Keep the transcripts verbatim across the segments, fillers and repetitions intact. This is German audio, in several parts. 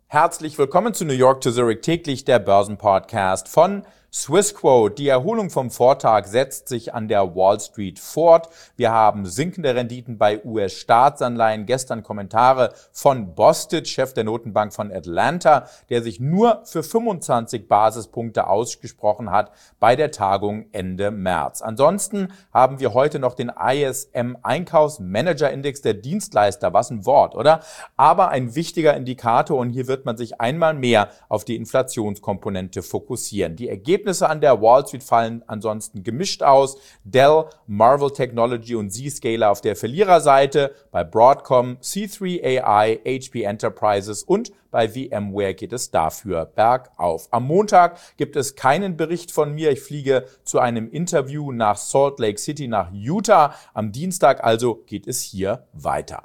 Herzlich willkommen zu New York to Zurich täglich, der Börsenpodcast von Swissquote. Die Erholung vom Vortag setzt sich an der Wall Street fort. Wir haben sinkende Renditen bei U S-Staatsanleihen. Gestern Kommentare von Bostic, Chef der Notenbank von Atlanta, der sich nur für fünfundzwanzig Basispunkte ausgesprochen hat bei der Tagung Ende März. Ansonsten haben wir heute noch den I S M-Einkaufsmanager-Index der Dienstleister. Was ein Wort, oder? Aber ein wichtiger Indikator, und hier wird man sich einmal mehr auf die Inflationskomponente fokussieren. Die Ergebnisse an der Wall Street fallen ansonsten gemischt aus. Dell, Marvell Technology und Zscaler auf der Verliererseite. Bei Broadcom, C drei A I, H P Enterprises und bei VMware geht es dafür bergauf. Am Montag gibt es keinen Bericht von mir. Ich fliege zu einem Interview nach Salt Lake City, nach Utah. Am Dienstag also geht es hier weiter.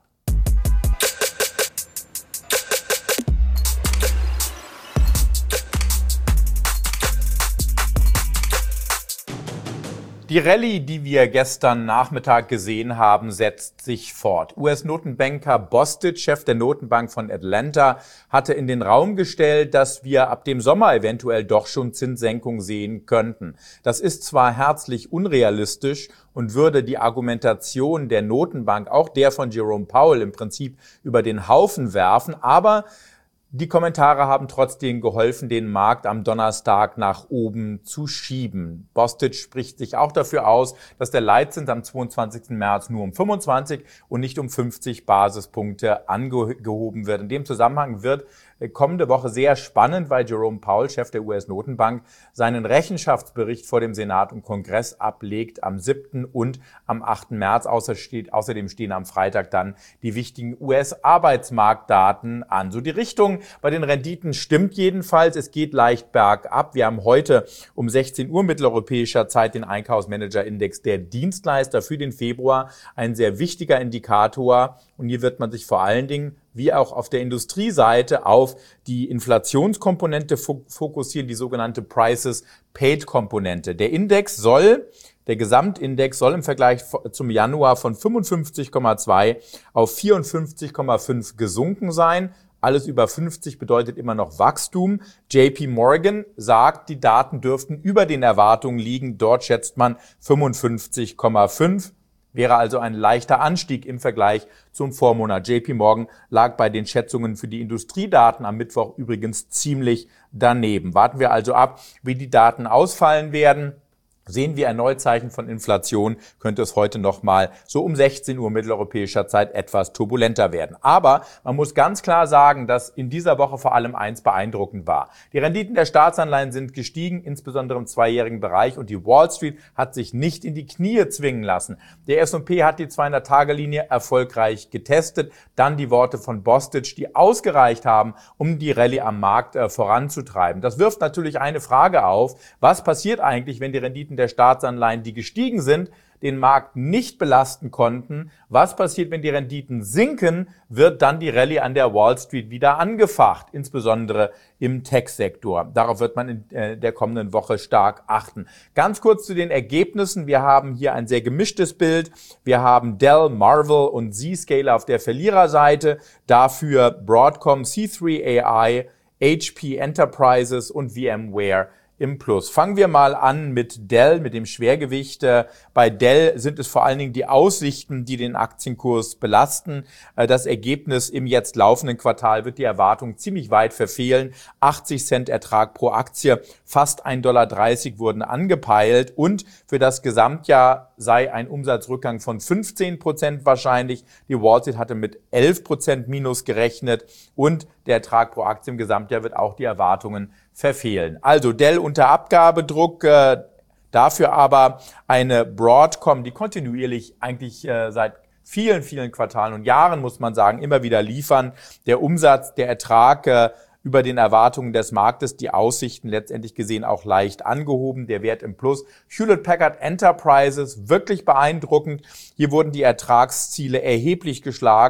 Die Rallye, die wir gestern Nachmittag gesehen haben, setzt sich fort. U S-Notenbanker Bostic, Chef der Notenbank von Atlanta, hatte in den Raum gestellt, dass wir ab dem Sommer eventuell doch schon Zinssenkung sehen könnten. Das ist zwar herzlich unrealistisch und würde die Argumentation der Notenbank, auch der von Jerome Powell, im Prinzip über den Haufen werfen, aber die Kommentare haben trotzdem geholfen, den Markt am Donnerstag nach oben zu schieben. Bostic spricht sich auch dafür aus, dass der Leitzins am zweiundzwanzigsten März nur um fünfundzwanzig und nicht um fünfzig Basispunkte angehoben wird. In dem Zusammenhang wird kommende Woche sehr spannend, weil Jerome Powell, Chef der U S-Notenbank, seinen Rechenschaftsbericht vor dem Senat und Kongress ablegt am siebten und am achten März. Außerdem stehen am Freitag dann die wichtigen U S-Arbeitsmarktdaten an. So die Richtung bei den Renditen stimmt jedenfalls. Es geht leicht bergab. Wir haben heute um sechzehn Uhr mitteleuropäischer Zeit den Einkaufsmanager-Index der Dienstleister für den Februar. Ein sehr wichtiger Indikator. Und hier wird man sich vor allen Dingen, wie auch auf der Industrieseite, auf die Inflationskomponente fokussieren, die sogenannte Prices-Paid-Komponente. Der Index soll, der Gesamtindex soll im Vergleich zum Januar von fünfundfünfzig Komma zwei auf vierundfünfzig Komma fünf gesunken sein. Alles über fünfzig bedeutet immer noch Wachstum. J P Morgan sagt, die Daten dürften über den Erwartungen liegen. Dort schätzt man fünfundfünfzig Komma fünf. Wäre also ein leichter Anstieg im Vergleich zum Vormonat. J P Morgan lag bei den Schätzungen für die Industriedaten am Mittwoch übrigens ziemlich daneben. Warten wir also ab, wie die Daten ausfallen werden. Sehen wir erneut Zeichen von Inflation, könnte es heute nochmal so um sechzehn Uhr mitteleuropäischer Zeit etwas turbulenter werden. Aber man muss ganz klar sagen, dass in dieser Woche vor allem eins beeindruckend war. Die Renditen der Staatsanleihen sind gestiegen, insbesondere im zweijährigen Bereich, und die Wall Street hat sich nicht in die Knie zwingen lassen. Der S und P hat die zweihundert-Tage-Linie erfolgreich getestet. Dann die Worte von Bostic, die ausgereicht haben, um die Rallye am Markt äh, voranzutreiben. Das wirft natürlich eine Frage auf: Was passiert eigentlich, wenn die Renditen der Staatsanleihen, die gestiegen sind, den Markt nicht belasten konnten? Was passiert, wenn die Renditen sinken? Wird dann die Rallye an der Wall Street wieder angefacht, insbesondere im Tech-Sektor? Darauf wird man in äh, der kommenden Woche stark achten. Ganz kurz zu den Ergebnissen. Wir haben hier ein sehr gemischtes Bild. Wir haben Dell, Marvell und Zscaler auf der Verliererseite. Dafür Broadcom, C drei A I, H P Enterprises und VMware im Plus. Fangen wir mal an mit Dell, mit dem Schwergewicht. Bei Dell sind es vor allen Dingen die Aussichten, die den Aktienkurs belasten. Das Ergebnis im jetzt laufenden Quartal wird die Erwartung ziemlich weit verfehlen. achtzig Cent Ertrag pro Aktie, fast ein Komma dreißig Dollar wurden angepeilt, und für das Gesamtjahr sei ein Umsatzrückgang von fünfzehn Prozent wahrscheinlich. Die Wall Street hatte mit elf Prozent Minus gerechnet, und der Ertrag pro Aktie im Gesamtjahr wird auch die Erwartungen verfehlen. Also Dell unter Abgabedruck, äh, dafür aber eine Broadcom, die kontinuierlich eigentlich äh, seit vielen, vielen Quartalen und Jahren, muss man sagen, immer wieder liefern. Der Umsatz, der Ertrag äh, über den Erwartungen des Marktes, die Aussichten letztendlich gesehen auch leicht angehoben, der Wert im Plus. Hewlett-Packard Enterprises, wirklich beeindruckend. Hier wurden die Ertragsziele erheblich geschlagen.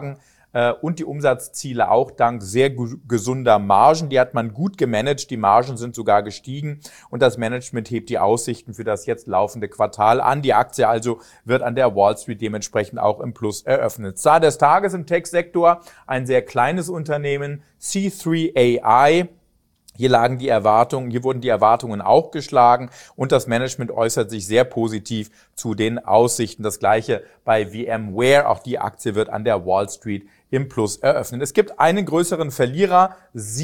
äh, und die Umsatzziele auch dank sehr gesunder Margen. Die hat man gut gemanagt, die Margen sind sogar gestiegen und das Management hebt die Aussichten für das jetzt laufende Quartal an. Die Aktie also wird an der Wall Street dementsprechend auch im Plus eröffnet. Star des Tages im Tech-Sektor, ein sehr kleines Unternehmen, C drei A I. Hier lagen die Erwartungen, hier wurden die Erwartungen auch geschlagen und das Management äußert sich sehr positiv zu den Aussichten. Das Gleiche bei VMware, auch die Aktie wird an der Wall Street im Plus eröffnen. Es gibt einen größeren Verlierer,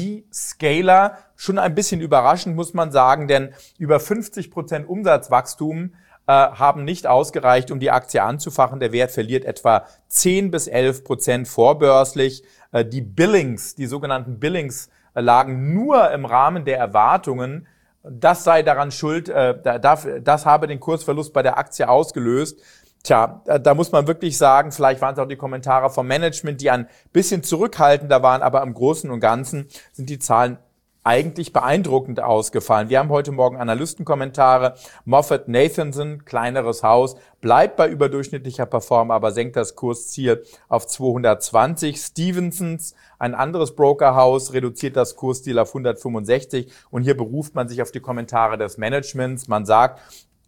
Zscaler, schon ein bisschen überraschend, muss man sagen, denn über fünfzig Prozent Umsatzwachstum äh, haben nicht ausgereicht, um die Aktie anzufachen. Der Wert verliert etwa zehn bis elf Prozent vorbörslich. Äh, die Billings, die sogenannten Billings, lagen nur im Rahmen der Erwartungen. Das sei daran schuld, äh, das, das habe den Kursverlust bei der Aktie ausgelöst. Tja, da muss man wirklich sagen, vielleicht waren es auch die Kommentare vom Management, die ein bisschen zurückhaltender waren, aber im Großen und Ganzen sind die Zahlen eigentlich beeindruckend ausgefallen. Wir haben heute Morgen Analystenkommentare. Moffett-Nathanson, kleineres Haus, bleibt bei überdurchschnittlicher Performance, aber senkt das Kursziel auf zweihundertzwanzig. Stevensons, ein anderes Brokerhaus, reduziert das Kursziel auf hundertfünfundsechzig. Und hier beruft man sich auf die Kommentare des Managements. Man sagt,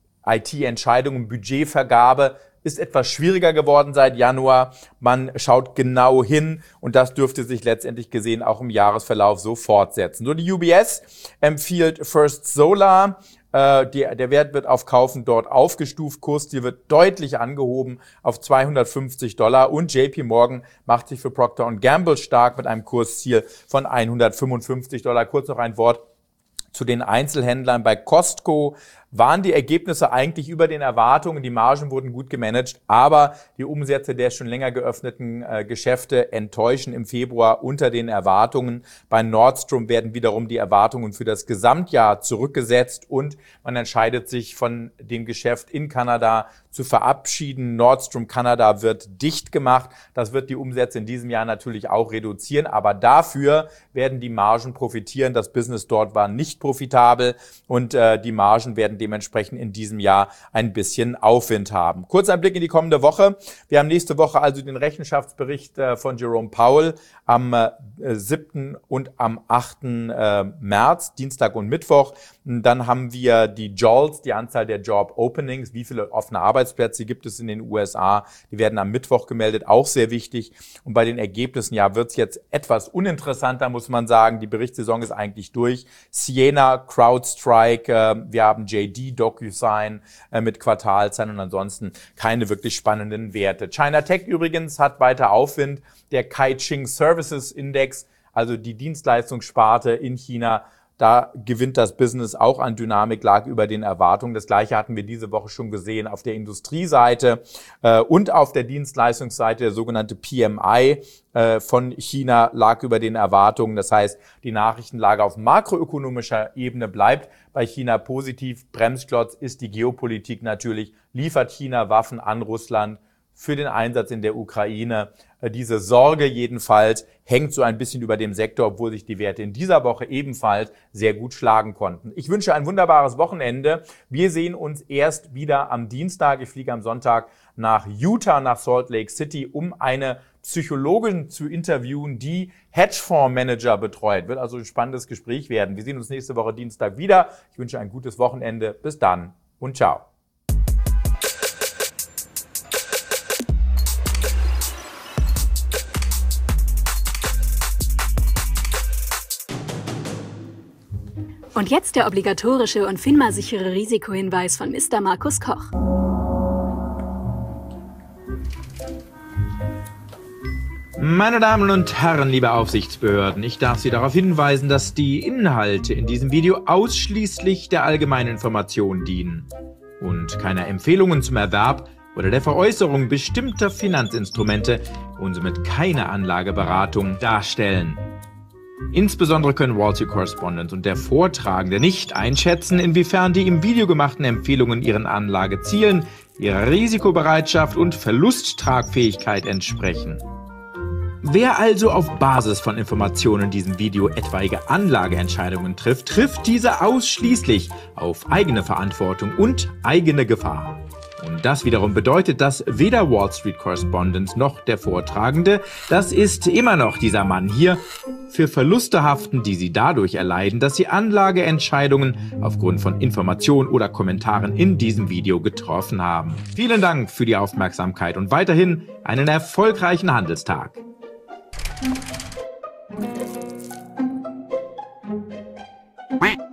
I T-Entscheidungen, Budgetvergabe ist etwas schwieriger geworden seit Januar. Man schaut genau hin und das dürfte sich letztendlich gesehen auch im Jahresverlauf so fortsetzen. So, die U B S empfiehlt First Solar. Äh, die, der Wert wird auf Kaufen dort aufgestuft. Kursziel wird deutlich angehoben auf zweihundertfünfzig Dollar und J P Morgan macht sich für Procter und Gamble stark mit einem Kursziel von hundertfünfundfünfzig Dollar. Kurz noch ein Wort zu den Einzelhändlern. Bei Costco waren die Ergebnisse eigentlich über den Erwartungen. Die Margen wurden gut gemanagt, aber die Umsätze der schon länger geöffneten äh, Geschäfte enttäuschen im Februar unter den Erwartungen. Bei Nordstrom werden wiederum die Erwartungen für das Gesamtjahr zurückgesetzt und man entscheidet sich von dem Geschäft in Kanada zu verabschieden. Nordstrom Kanada wird dicht gemacht. Das wird die Umsätze in diesem Jahr natürlich auch reduzieren, aber dafür werden die Margen profitieren. Das Business dort war nicht profitabel und äh, die Margen werden dementsprechend in diesem Jahr ein bisschen Aufwind haben. Kurz ein Blick in die kommende Woche. Wir haben nächste Woche also den Rechenschaftsbericht äh, von Jerome Powell am äh, siebten und am achten Äh, März, Dienstag und Mittwoch. Dann haben wir die J O L S, die Anzahl der Job Openings, wie viele offene Arbeitsplätze gibt es in den U S A. Die werden am Mittwoch gemeldet, auch sehr wichtig. Und bei den Ergebnissen, ja, wird es jetzt etwas uninteressanter, muss man sagen. Die Berichtssaison ist eigentlich durch. Ciena, CrowdStrike, äh, wir haben J D, DocuSign äh, mit Quartalzahlen und ansonsten keine wirklich spannenden Werte. China Tech übrigens hat weiter Aufwind. Der Caixin Services Index, also die Dienstleistungssparte in China, da gewinnt das Business auch an Dynamik, lag über den Erwartungen. Das Gleiche hatten wir diese Woche schon gesehen auf der Industrieseite äh, und auf der Dienstleistungsseite. Der sogenannte P M I äh, von China lag über den Erwartungen. Das heißt, die Nachrichtenlage auf makroökonomischer Ebene bleibt bei China positiv. Bremsklotz ist die Geopolitik natürlich. Liefert China Waffen an Russland für den Einsatz in der Ukraine? Diese Sorge jedenfalls hängt so ein bisschen über dem Sektor, obwohl sich die Werte in dieser Woche ebenfalls sehr gut schlagen konnten. Ich wünsche ein wunderbares Wochenende. Wir sehen uns erst wieder am Dienstag. Ich fliege am Sonntag nach Utah, nach Salt Lake City, um eine Psychologin zu interviewen, die Hedgefondsmanager betreut. Wird also ein spannendes Gespräch werden. Wir sehen uns nächste Woche Dienstag wieder. Ich wünsche ein gutes Wochenende. Bis dann und ciao. Und jetzt der obligatorische und FINMA-sichere Risikohinweis von Mister Markus Koch. Meine Damen und Herren, liebe Aufsichtsbehörden, ich darf Sie darauf hinweisen, dass die Inhalte in diesem Video ausschließlich der allgemeinen Information dienen und keine Empfehlungen zum Erwerb oder der Veräußerung bestimmter Finanzinstrumente und somit keine Anlageberatung darstellen. Insbesondere können Wall Street Correspondent und der Vortragende nicht einschätzen, inwiefern die im Video gemachten Empfehlungen ihren Anlagezielen, ihrer Risikobereitschaft und Verlusttragfähigkeit entsprechen. Wer also auf Basis von Informationen in diesem Video etwaige Anlageentscheidungen trifft, trifft diese ausschließlich auf eigene Verantwortung und eigene Gefahr. Und das wiederum bedeutet, dass weder Wall Street Correspondent noch der Vortragende, das ist immer noch dieser Mann hier, für Verluste haften, die sie dadurch erleiden, dass sie Anlageentscheidungen aufgrund von Informationen oder Kommentaren in diesem Video getroffen haben. Vielen Dank für die Aufmerksamkeit und weiterhin einen erfolgreichen Handelstag. Quack.